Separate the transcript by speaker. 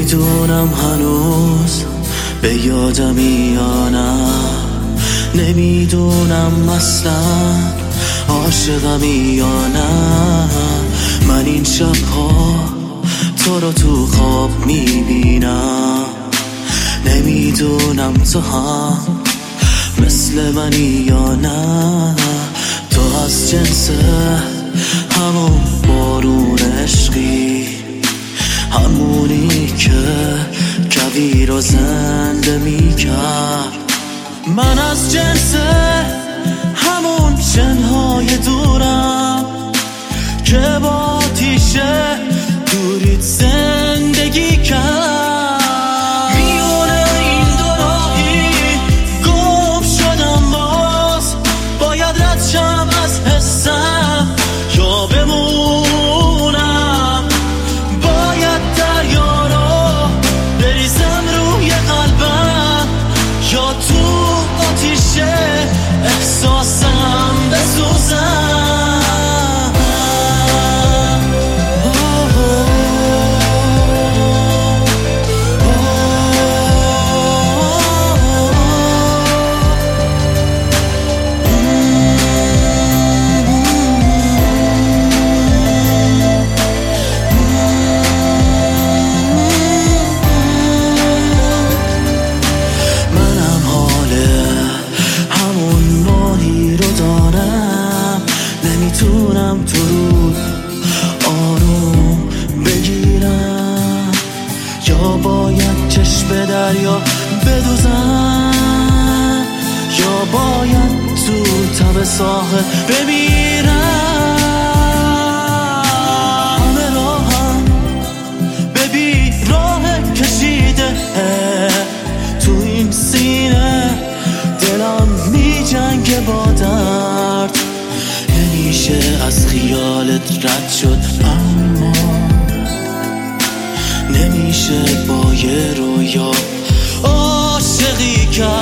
Speaker 1: نمیدونم هنوز به یادمی یا نه، نمیدونم اصلا عاشقمی یا نه. من این شبها تو رو تو خواب میبینم، نمیدونم تو هم مثل منی یا نه. تو از جنس همون بارون عشقی، همونی که کویر رو زنده میکرد. من از جنس همون جنهای دورم که با آتیشه دورید زندگی کرد. میونه این دو راهی گم شدم، باز باید رد شم از حسم یا بمونم. باید دریا رو بریزم روی قلبم یا تو آتیشه احساسم بسوزم. نمیتونم تو رو آروم بگیرم یا باید چشم به دریا بدوزم یا باید تو تب ساحل بمیرم. همه راهم ببین راه کشیده تو این سینه، دلم میجنگه با درد. نمیشه از خیالت رد شد، اما نمیشه با یه رویا عاشقی کرد.